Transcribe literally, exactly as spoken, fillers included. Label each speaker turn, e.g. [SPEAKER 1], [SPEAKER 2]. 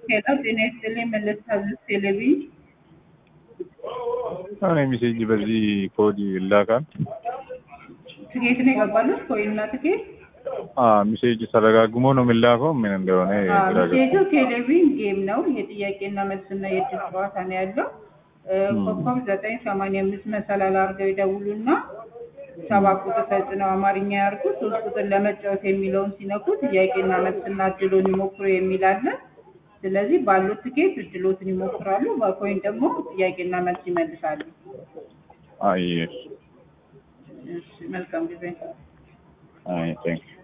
[SPEAKER 1] ሄሎ ጤና ይስጥልኝ መለስካቸው ቴሌቪ
[SPEAKER 2] እኔ ሜሴጅ በዚህ ኮድ ይላካል።
[SPEAKER 1] ትኬት ነው የገባሉት ኮይና ትኬት
[SPEAKER 2] አዎ ሜሴጅ ተደጋግሞ ነው የሚላከው። ምን እንደሆነ
[SPEAKER 1] አዎ ሜሴጁ ቴሌቪዥን ጌም ነው። የጥያቄና መልስና የእድል ጨዋታ ነው ያለው። ኮከብ ዘጠኝ ሰማንያ አምስት መሰላል አድርገው ይደውሉና ሰባት ቁጥር ተጭነው አማርኛ ያርጉ። ሶስት ቁጥር ለመጫወት የሚለውን ሲነኩ ጥያቄና መልስና እድሉን ይሞክሩ የሚል አለ። ስለዚህ ባሉት ትኬት እድሎትን ይሞክራሉ። በኮይን ደግሞ ጥያቄና መልስ ይመልሳሉ።
[SPEAKER 2] አይ
[SPEAKER 1] እሺ መልካም ጊዜ።
[SPEAKER 2] አይ ቴንክ